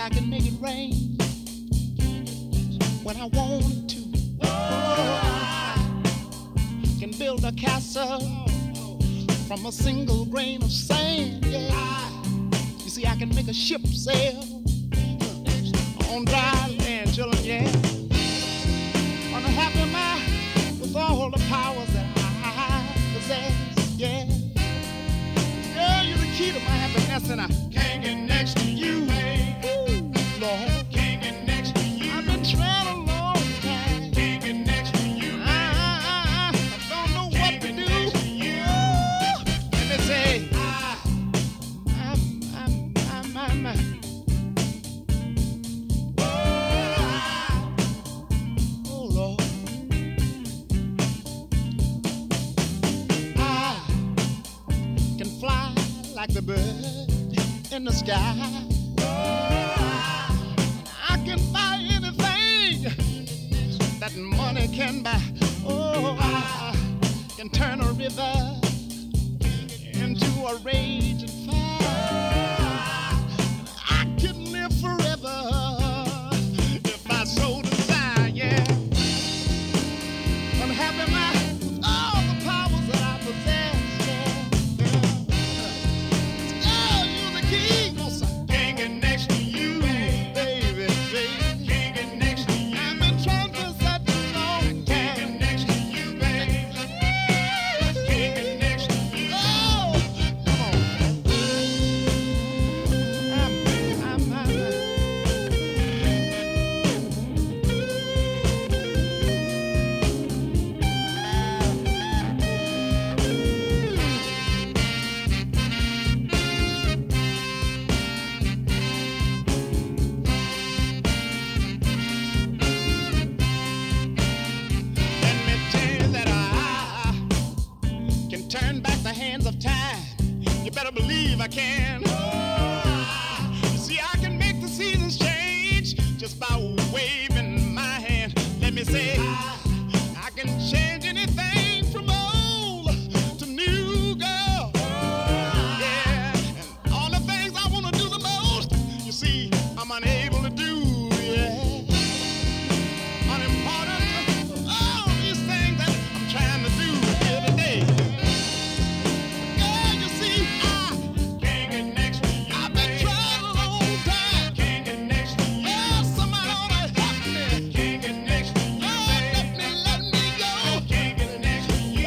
I can make it rain when I want it to. I can build a castle from a single grain of sand. Yeah. You see, I can make a ship sail on dry land, children. Yeah. On a happy mind with all the powers that I possess. Yeah. Girl, you're the key to my happiness, and I can't get next to you. Ooh, Lord. Can't get next to you. I've been trying a long time. Can't get next to you. I don't know what to do. Let me say, oh Lord. I can fly like the bird in the sky. I can buy anything that money can buy. Oh, I can turn a river into a raging fire. I can live forever if I so desire. Yeah, I'm happy man with all the powers that I possess. Yeah. Oh, you're the king. Can't get next to you, baby. Can't get next to you. I've been trying for such a long time. Can't get next to you, baby. Can't get next to you. Oh, come on. Let me tell you that I can turn back the hands of time. You better believe I can. You see, I can make the seasons change just by waving my hand. Let me say, I can change anything from old to new, girl. Yeah, and all the things I want to do the most, you see, I'm unable to do. Yeah. Unimportant. All these things that I'm trying to do here today. Girl, you see, I can't get next to you. I've been trying a long time. Can't get next to you. Oh, somebody ought to help me. Can't get next to you. Oh, let me go. Can't get next to you.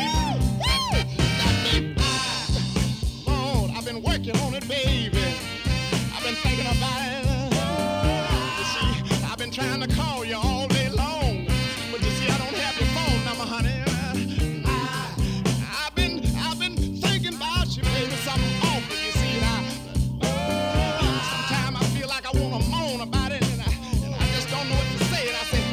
Lord, I've been working on it, baby. I've been thinking about it. You see, I've been trying to call you all day long, but you see, I don't have your phone number, honey. I've been thinking about you, baby. Something awful, you see. Sometimes I feel like I want to moan about it, and I just don't know what to say. And I say,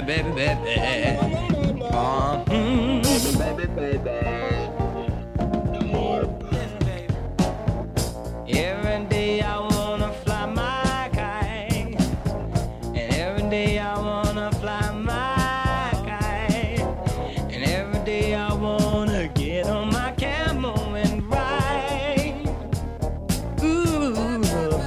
baby, baby. Baby, baby. Every day I wanna fly my kite, and every day I wanna fly my kite, and every day I wanna get on my camel and ride. Ooh,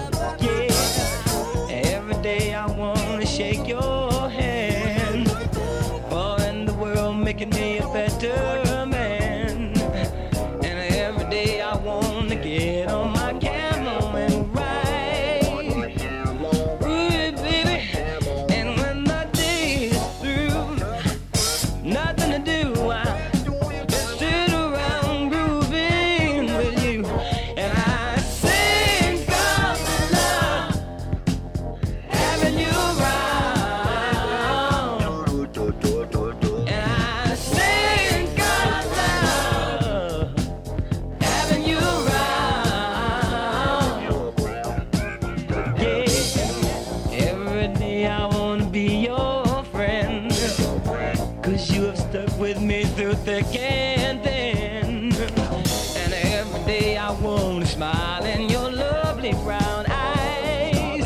yeah. Every day I wanna shake your hand, for in the world making me a better man. And every day I wanna get on my camel and ride. Ooh, baby. And when the day is through, nothing to do, I just sit around grooving with you. And I sing of love, having you around. And I sing of love, having you around. Yeah, every day I wanna be your friend, 'cause you have stuck with me through thick and thin. And every day I wanna smile in your lovely brown eyes.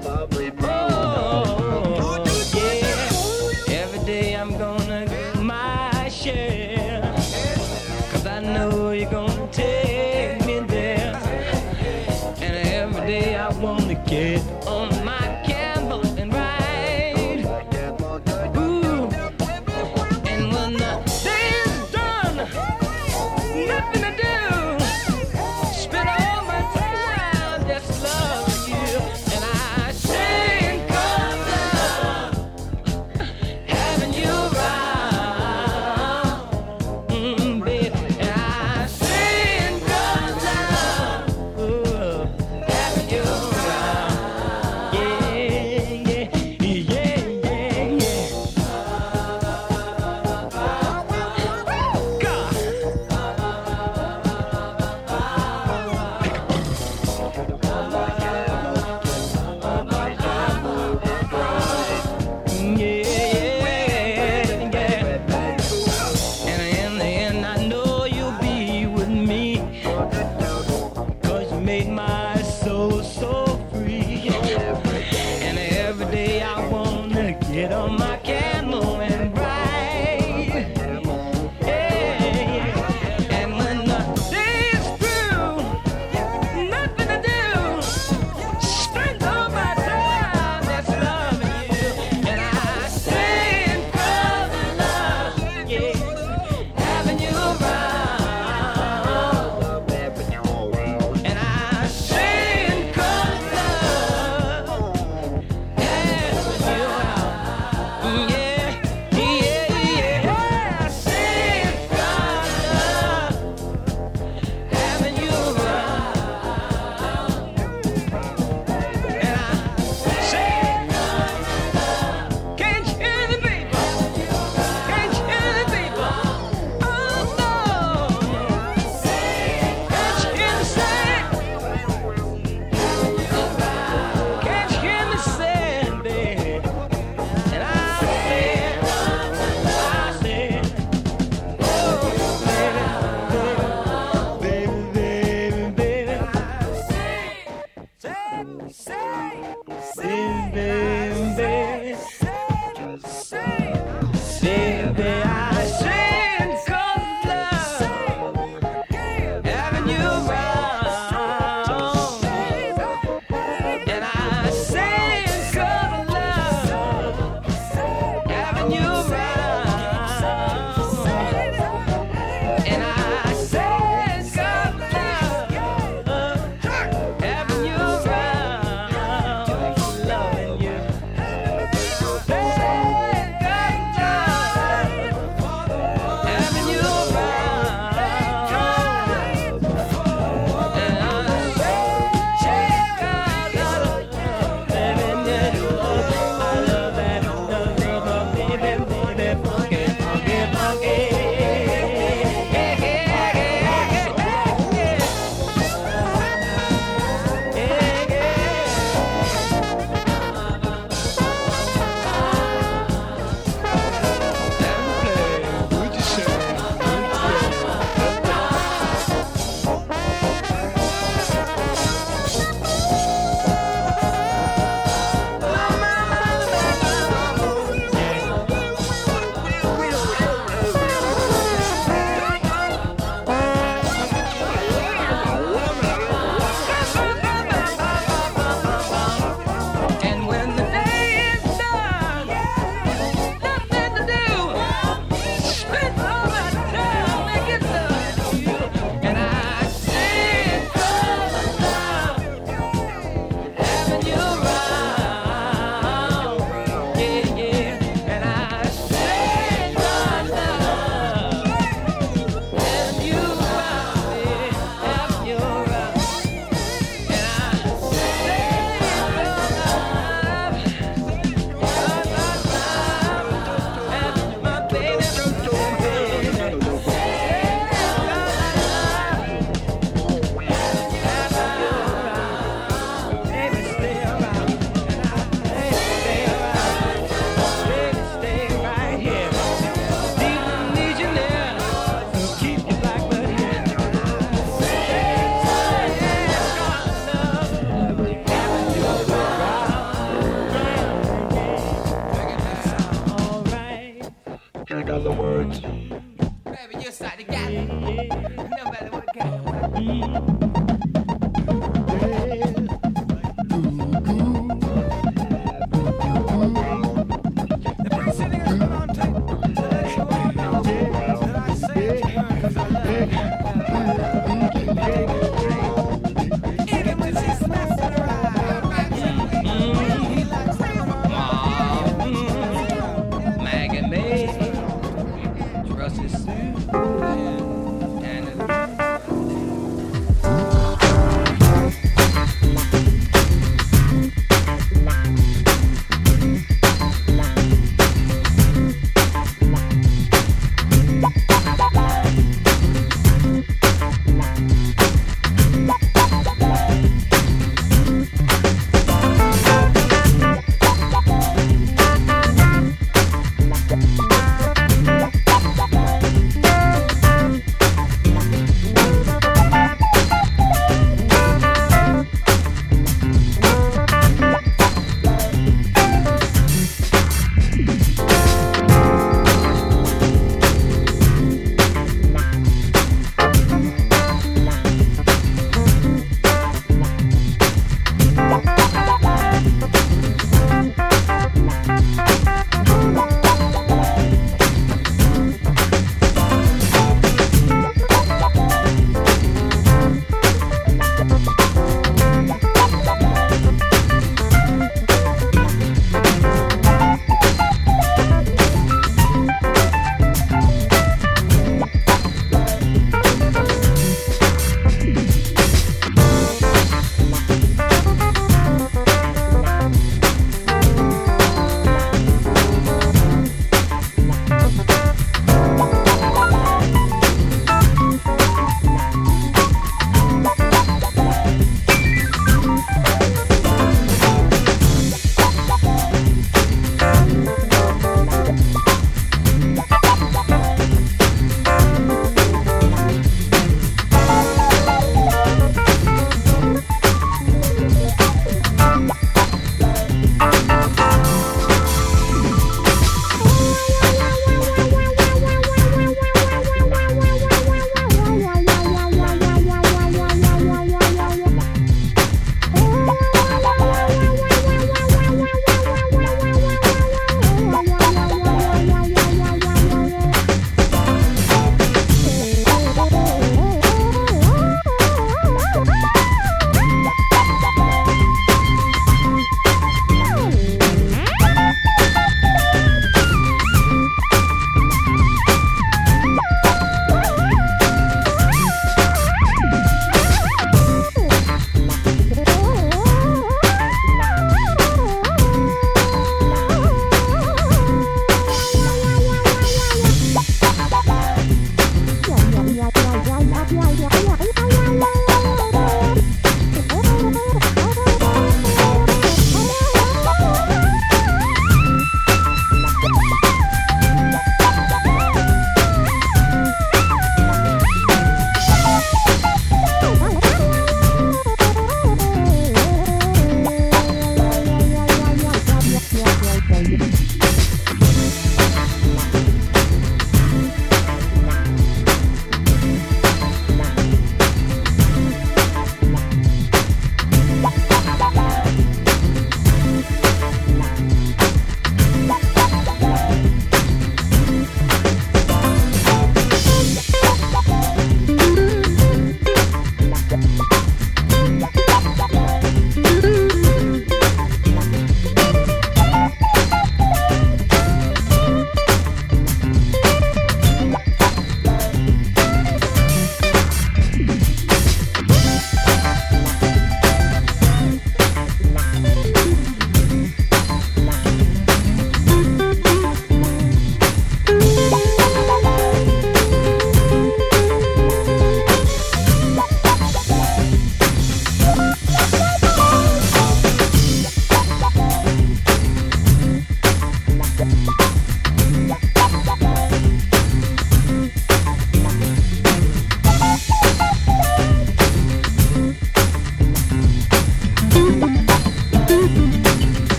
Oh, yeah. Every day I'm gonna do my share, 'cause I know you're gonna take me there. And every day I wanna get on my camel and ride. Ooh. And when the day is done, nothing to do, spend all my time just loving you. And I sing of love, having you around. words. Baby, you start to get it. Nobody would get it. The first thing is going on tape to let you all know that I say it to her 'cause I love her. Even when she's messing around, he likes to Maggie May, Rusty Sue, and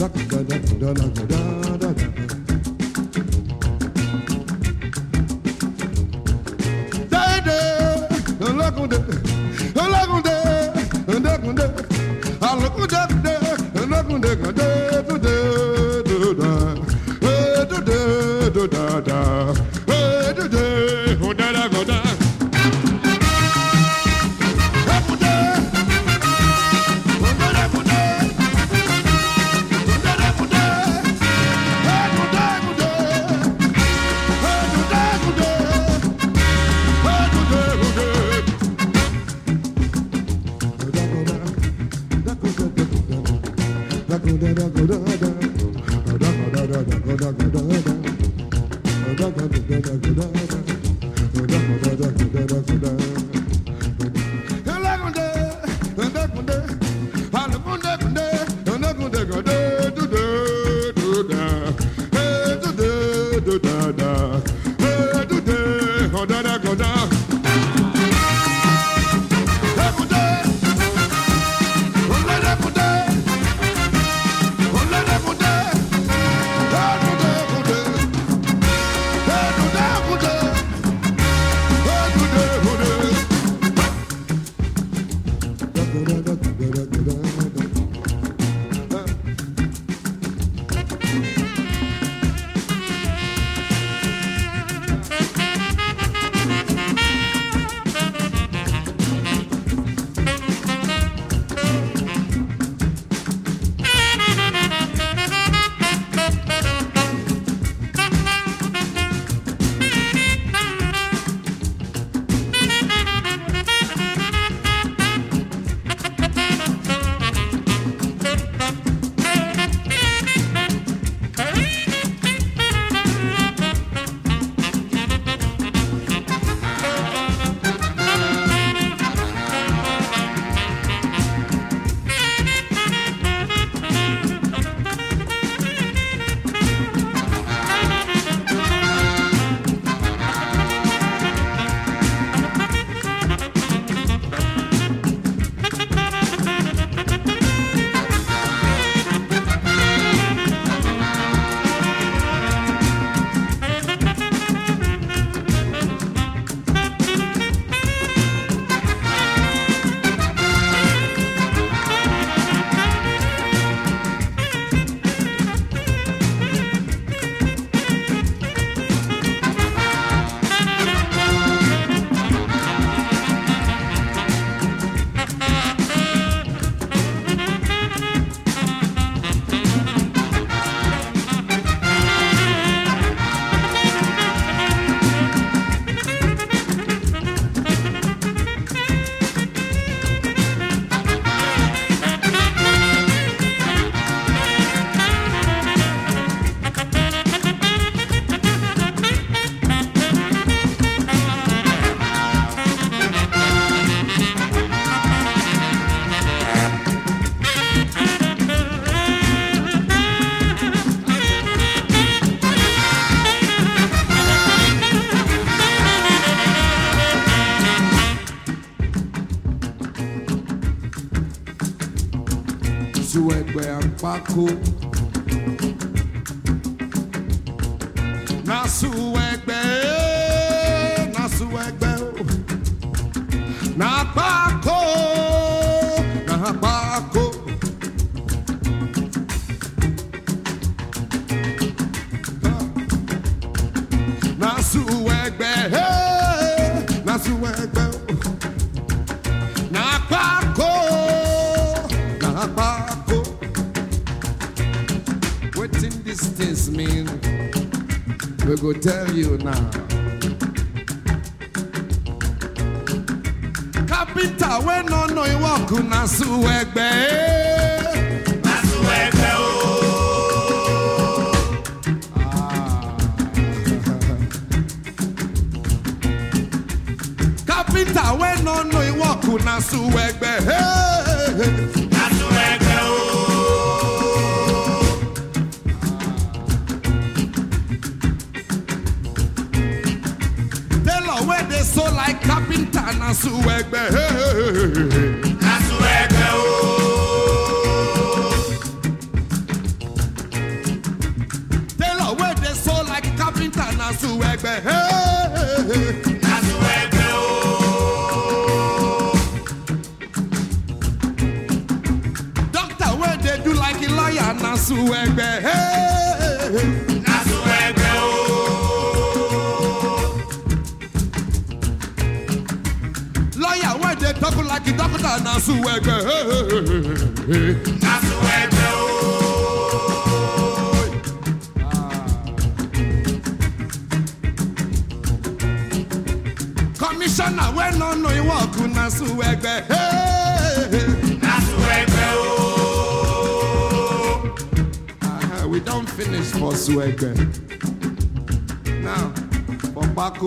Suegbe Akpako. Na suegbe, na suegbe, na Akpako, na Akpako. Na suegbe, na suegbe, na Akpako, na Akpako. Wetin these things mean? We go tell you now. Carpenter we no know he work na suegbe. Na suegbe o. Carpenter we no know he work na suegbe. Na suegbe o. Where they so like carpenter na suegbe. Na suegbe o. Doctor, where they so like carpenter, na suwegbe. Na suwegbe o. Doctor, where they do like a lawyer, na suwegbe. Na suwegbe o. Lawyer, where they talk like a doctor, na suwegbe. Na suwegbe o. Commissioner, when no know you walk, na suwegbe. Na suwegbe o. We don't finish for suwegbe. Now, for Baku.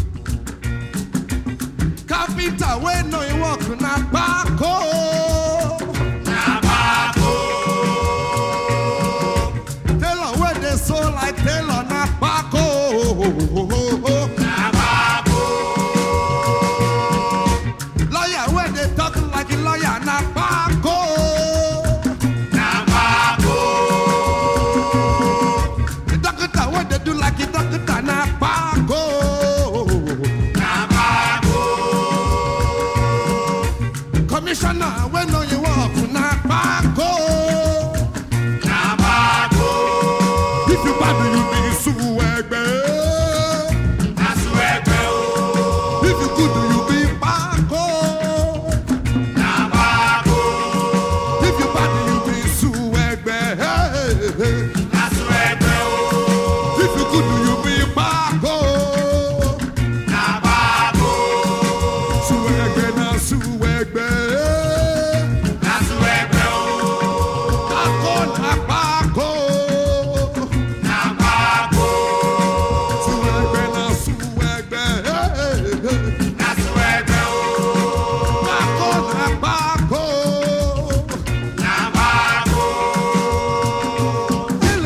Carpenter, when no you walk, na Baku. Na Baku. Tailor, where they so like Tailor, na Baku. Na Baku. Lawyer, where they talk like a lawyer, na Baku. Na Baku. The doctor, where they do like a doctor, na Baku. Na Baku. Commissioner, when no you walk, na Baku. Na Baku. If you bad, you be suwegbe. Na suwegbe o. If you good, you be Baku. Na Baku. If you bad, you be suwegbe. Na suwegbe o. If you good, you be Baku. Na Baku. Suwegbe na suwegbe. Na suwegbe o. Baku na Baku. Na Baku. Suwegbe na suwegbe. Na suwegbe o. Baku na Baku. Na Baku.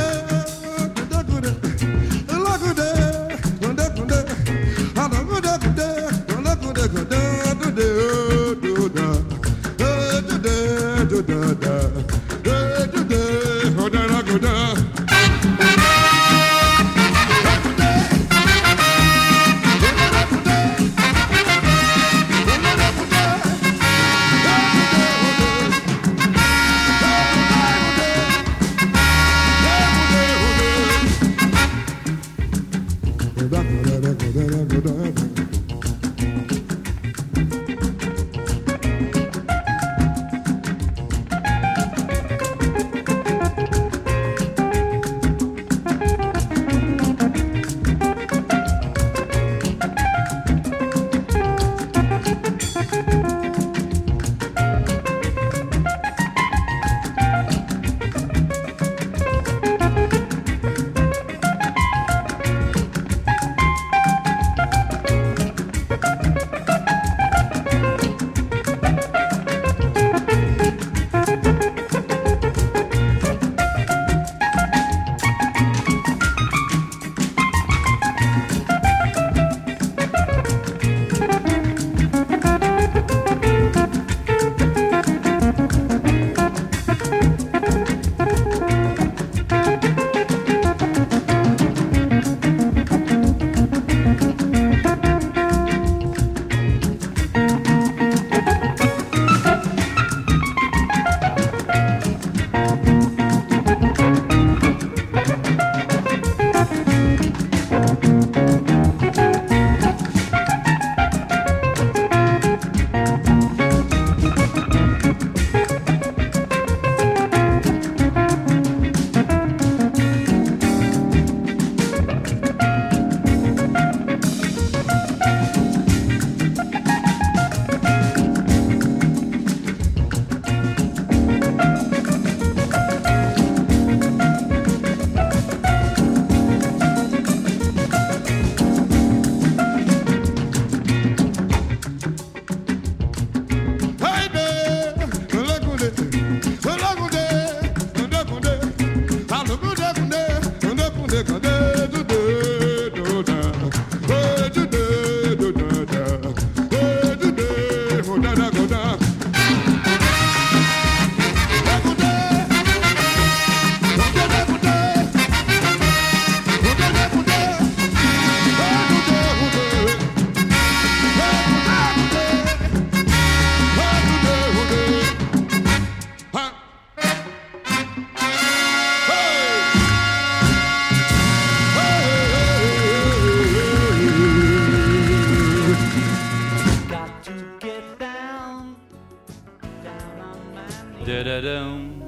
da-dum.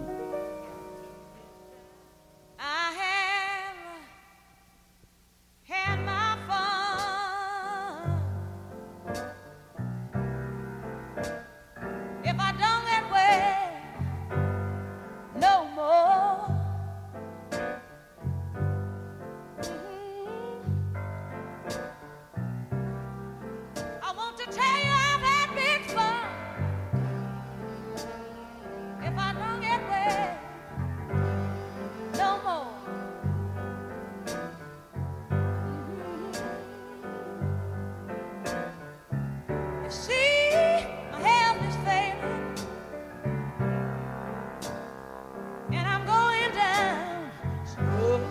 I have had my fun. If I don't get wet no more, I want to tell you I've had big fun. If I don't get wet no more. You see, my health is failing, and I'm going down slow.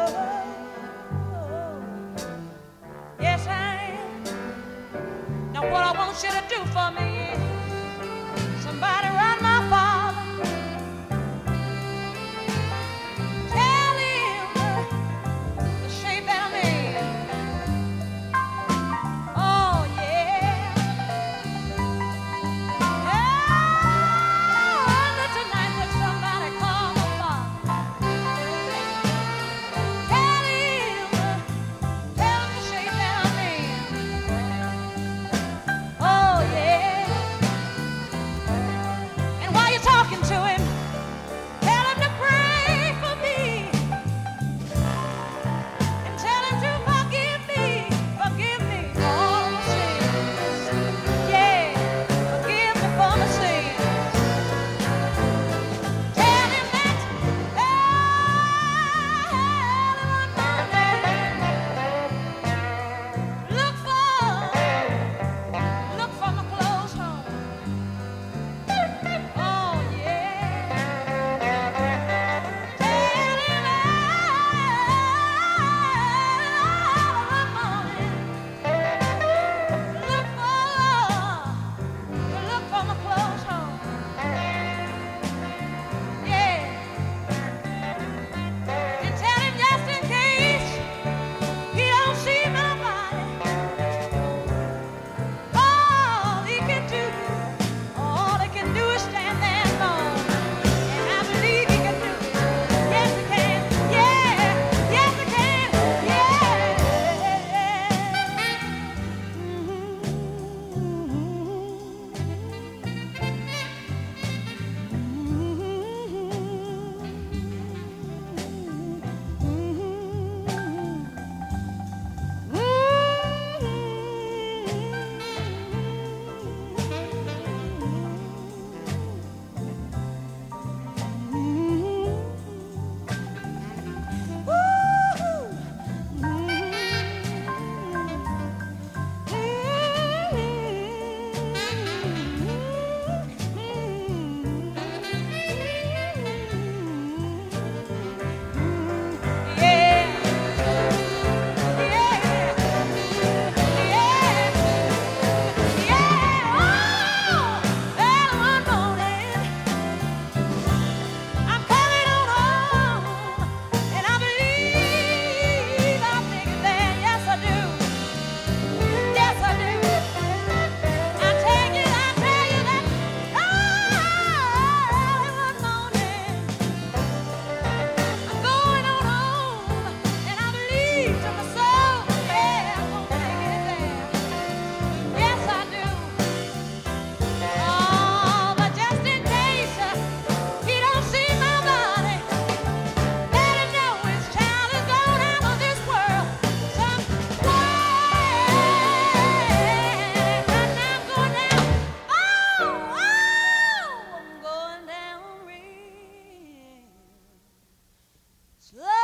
Yes, I am. Now, what I want you to do for me is somebody run my father. Tell him the shape that I'm in. Oh, yeah. Oh, tonight that somebody call my father. Tell him the shape that I'm in. Oh, yeah. And while you're talking to him, tell him to pray for me. And tell him to forgive me all my sins. Yeah, forgive me for my sins. Tell him that one morning, look for my clothes home. Oh, yeah. Tell him one morning, look for my clothes home. Yeah. And tell him just in case he don't see my body, all he can do is stand there and moan. And I believe he can do it. Yes, he can. Yeah, yes, he can. I'm coming on home, and I believe I'll make it there. Yes, I do. Yes, I do. I tell you that one morning I'm going on home, and I believe to my soul, yeah, I'm gonna make it there. Yes, I do. Oh, but just in case he don't see my body, let him know his child is going out of this world somewhere. And I'm going down. Oh, I'm going down real slow.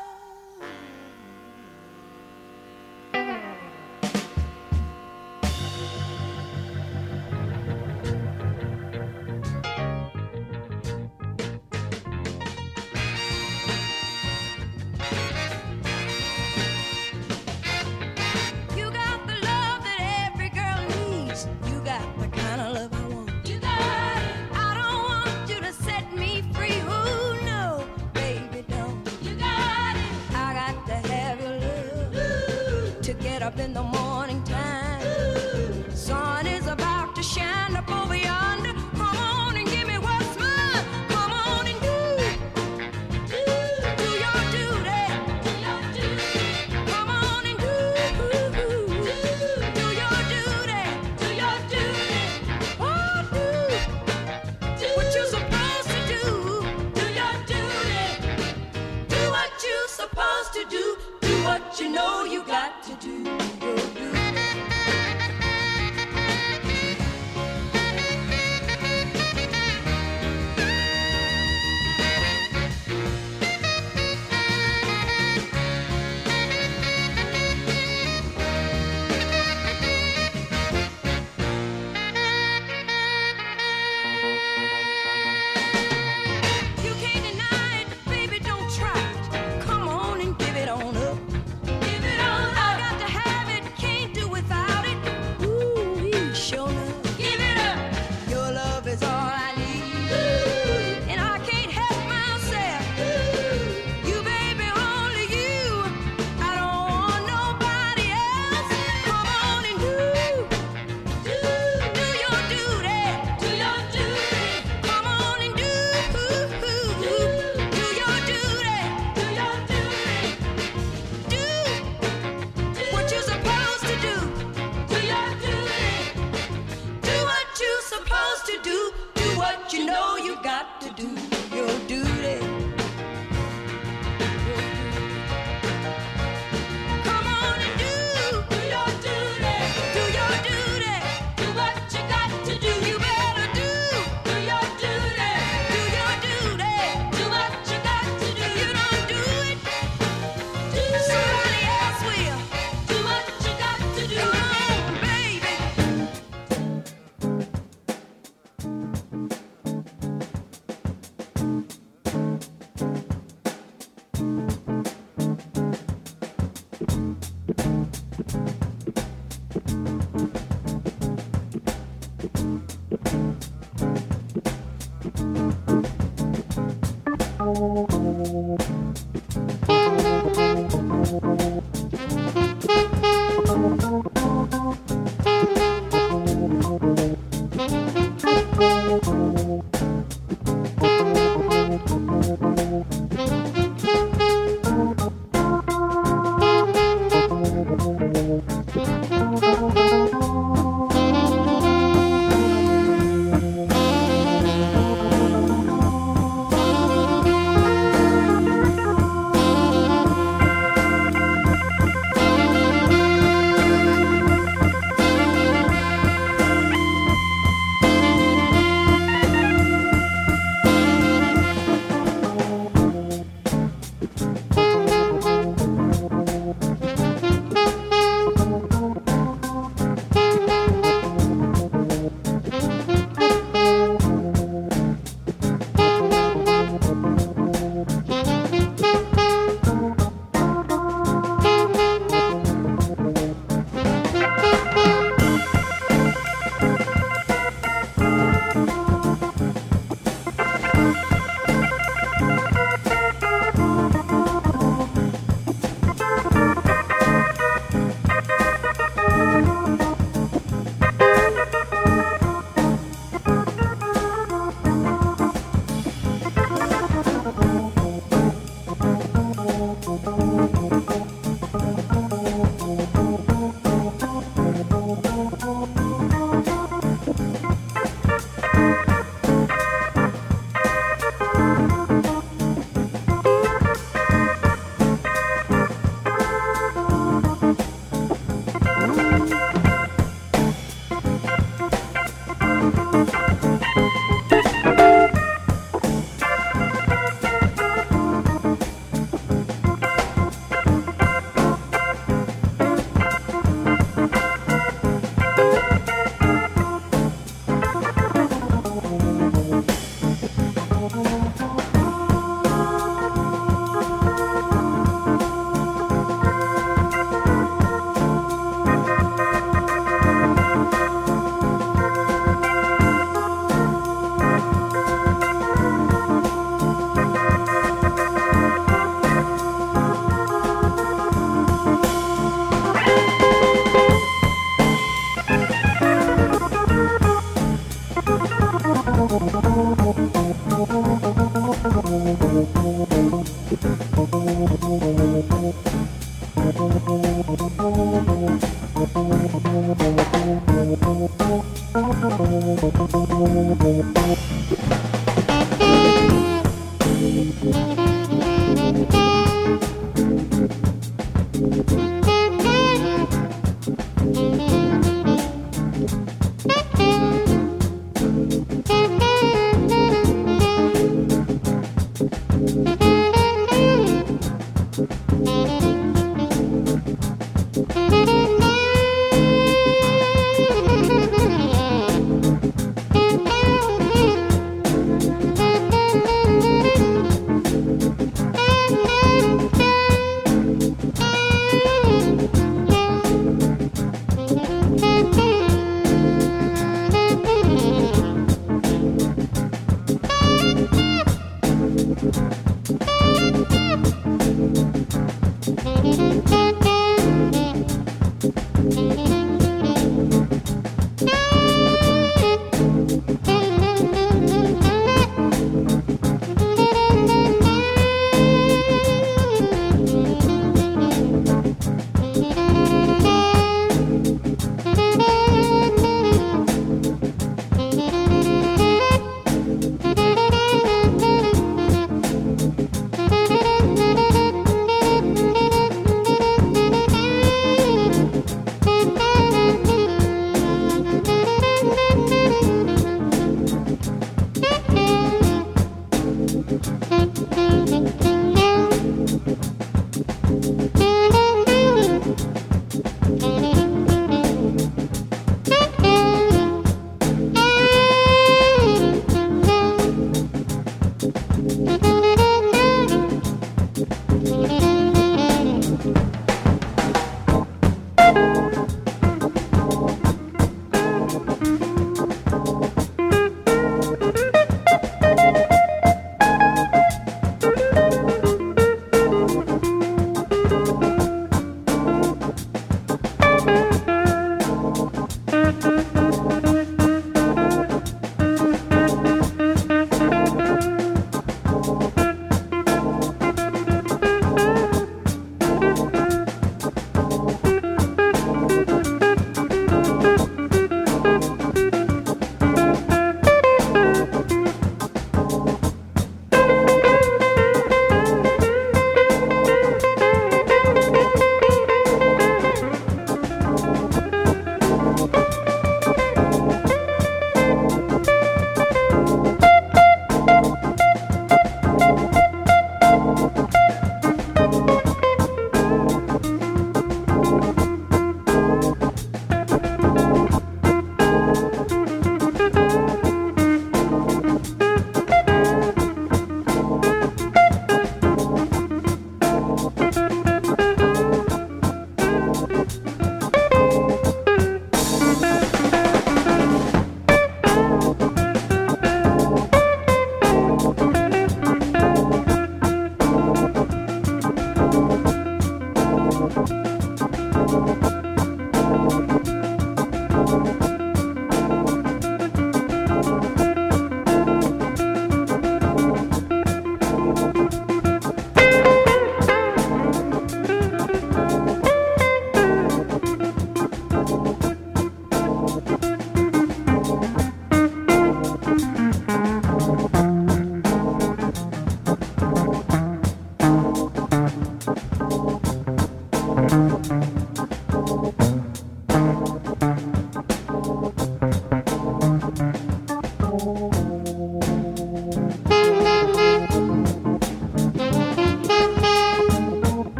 You got the love that every girl needs. You got the kind of love I want. You got it. I don't want you to set me free. Ooh, no, baby, don't. You got it. I got to have your love to get up in the morning time. Sun is about to shine up over yonder. Come on and give me what's mine. what you know you got to do. You'll do. You can't deny it, baby, don't try it. Come on and give it on up. Give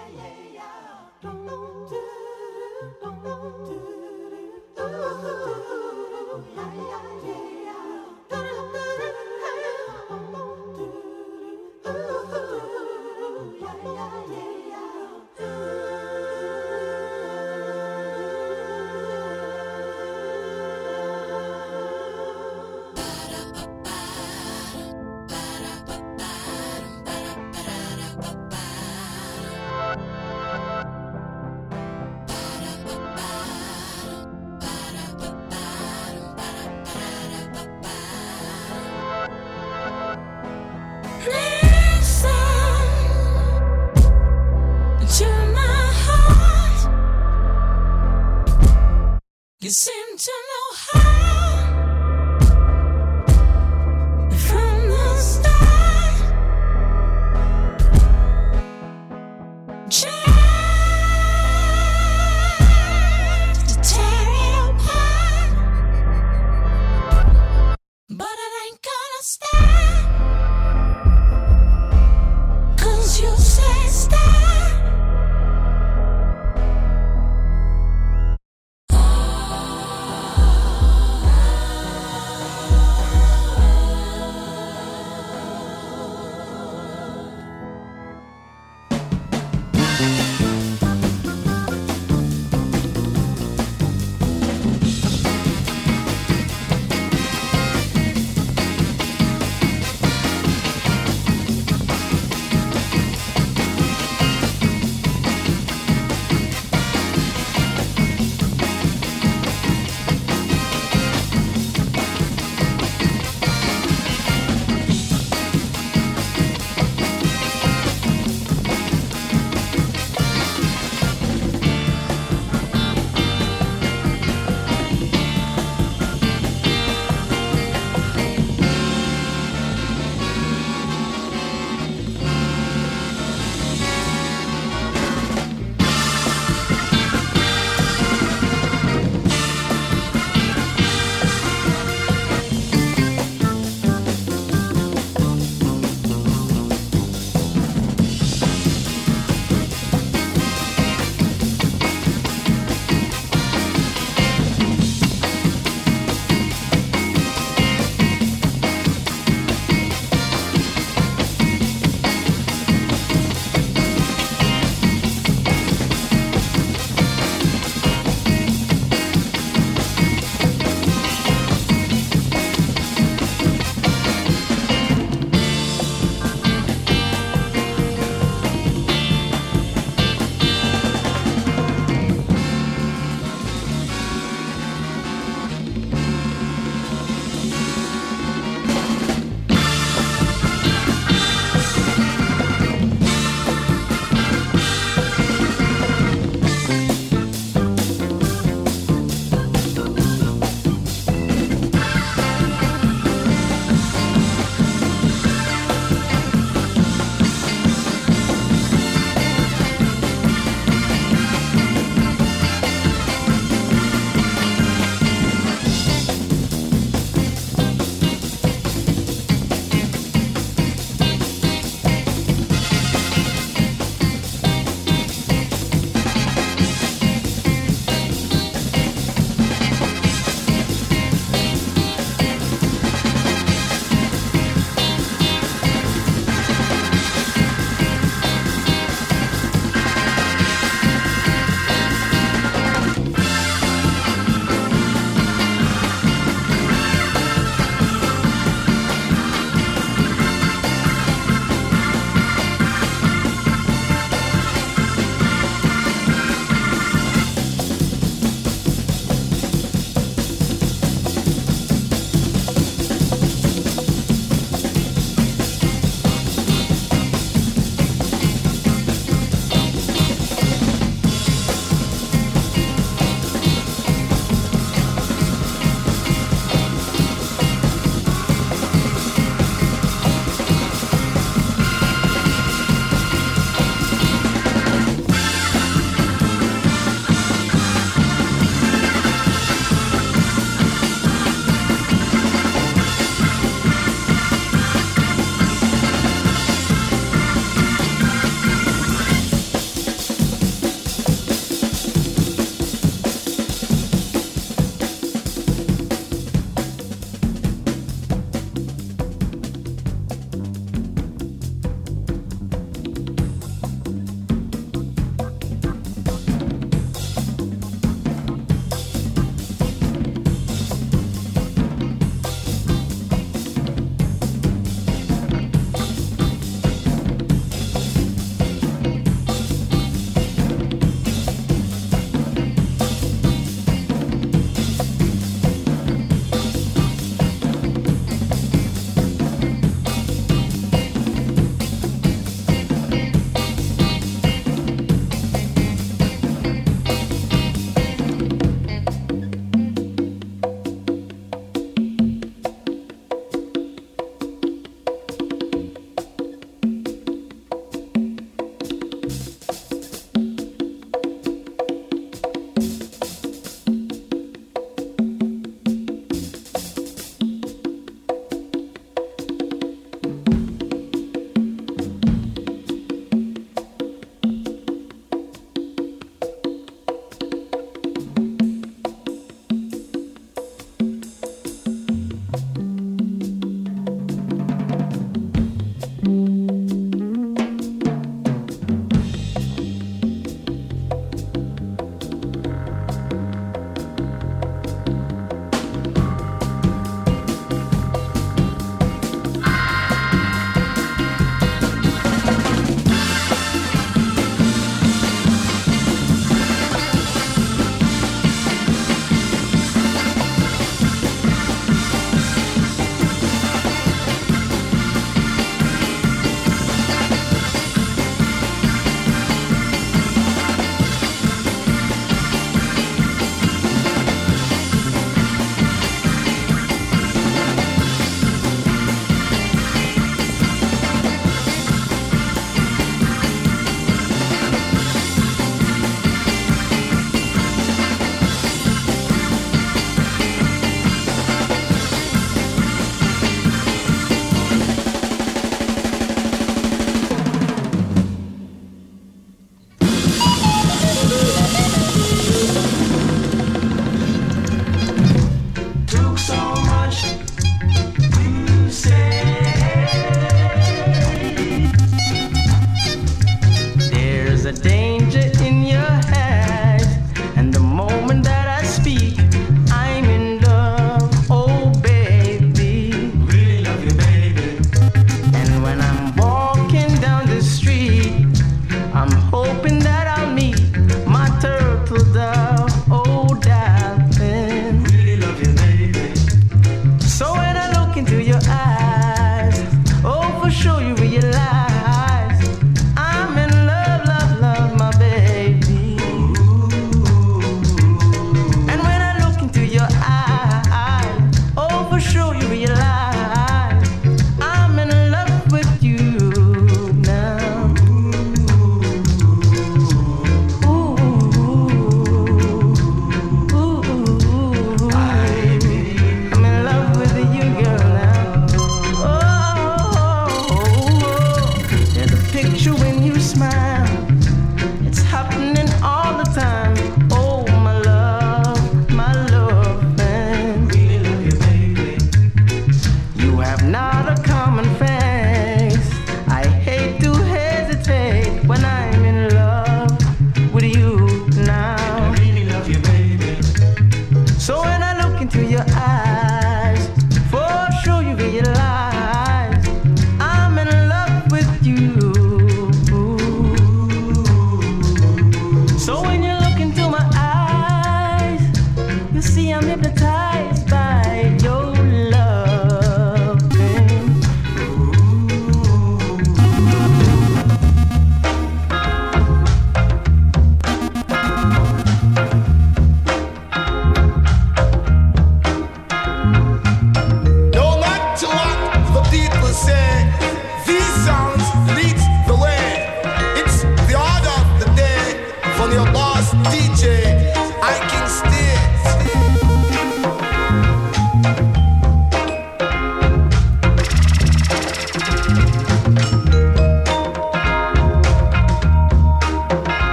You seem to know how from the start. Tried to tear it apart, but it ain't gonna stop. 'Cause you say stop.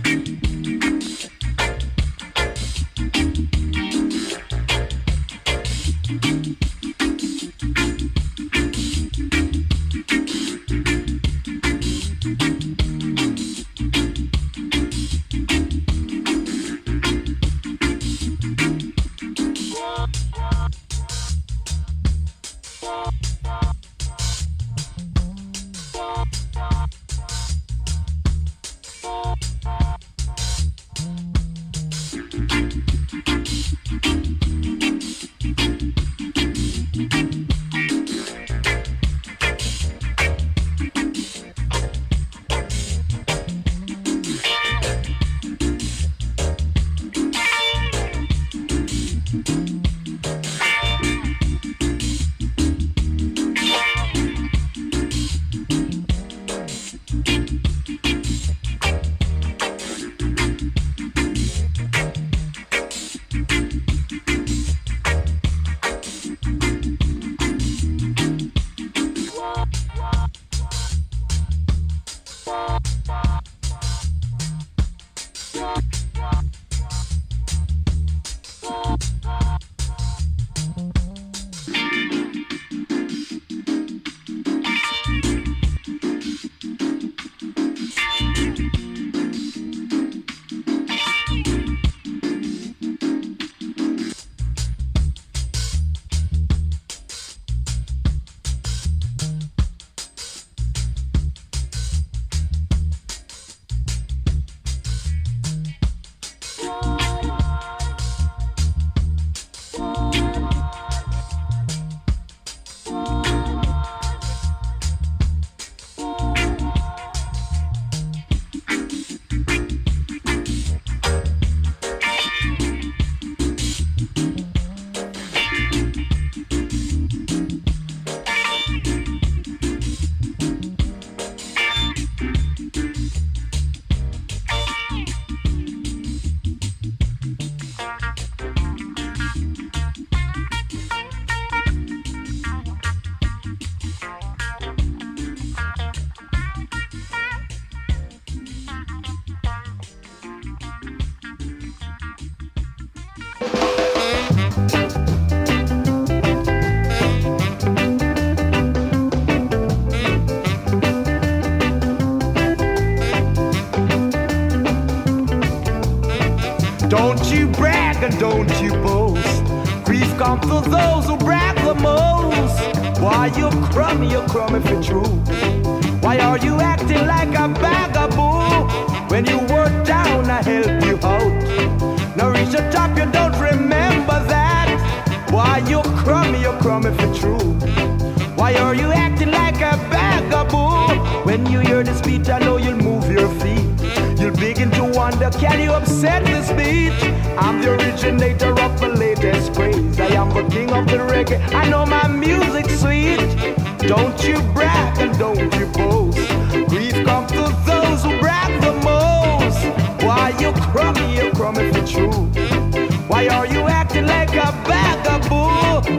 Don't you brag and don't you boast. Grief comes to those who brag the most. Why you crummy for true? Why are you acting like a vagabond? When you were down, I helped you out. Now reach the top, you don't remember that. Why you crummy for true? Why are you acting like a vagabond? When you hear this beat, I know you'll move your feet. You'll begin to wonder, can you upset this beat? I'm the originator of the latest craze. I am the king of the reggae, I know my music's sweet. Don't you brag and don't you boast. Grief comes to those who brag the most. Why you crummy for true? Why are you acting like a vagabond?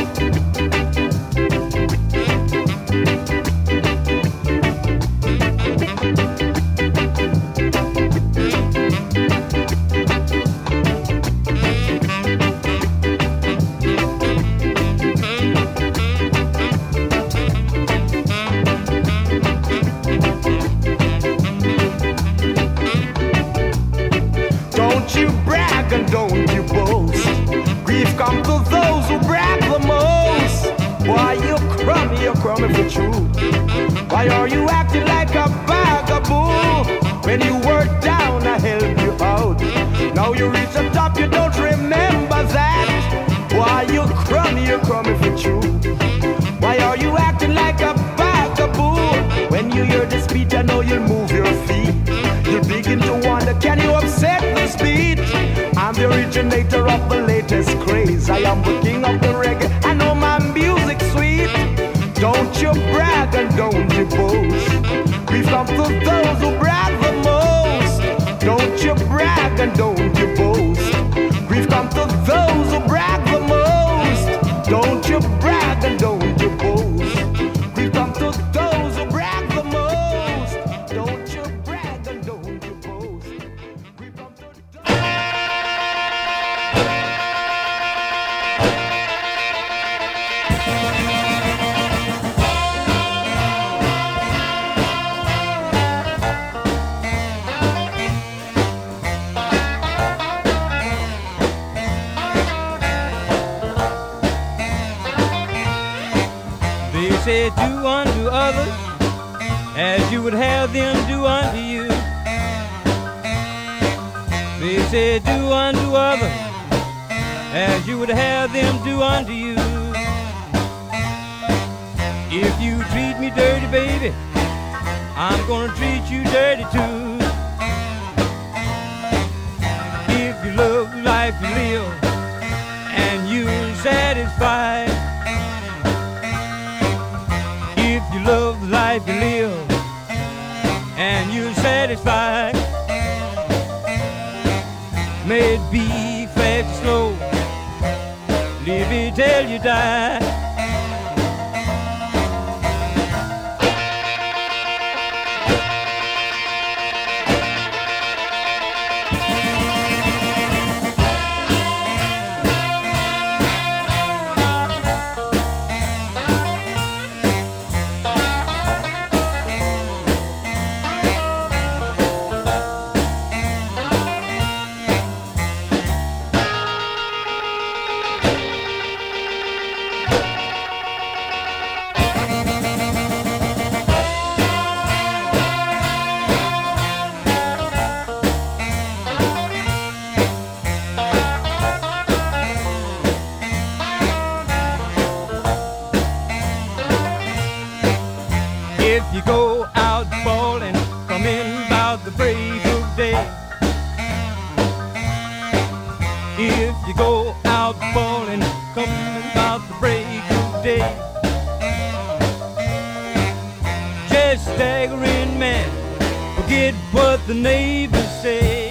Don't you boast. Grief comes to those who brag the most. Why you crummy for true? Why are you acting like a vagabond? When you were down, I helped you out. Now you reach the top, you don't remember that. Why you crummy for true? Why are you acting like a vagabond? When you hear this beat, I know you'll move your feet. You begin to wonder, can you upset this beat? I'm the originator of the latest craze. I am the king of the reggae, I know my music's sweet. Don't you brag and don't you boast. Grief comes to those who brag the most. Don't you brag and don't you boast. Grief comes to those who brag the most. Don't you brag and don't you boast. Grief comes to those who brag the most. Don't you brag and don't you boast. say do unto others as you would have them do unto you. They say do unto others as you would have them do unto you. If you treat me dirty, baby, I'm gonna treat you dirty too. If you love life you live and you're satisfied, if you love the life you live and you're satisfied, may it be fast or slow, live it till you die. If you go out ballin', come in about the break of day. If you go out ballin', come in about the break of day. Just staggering, man, forget what the neighbors say.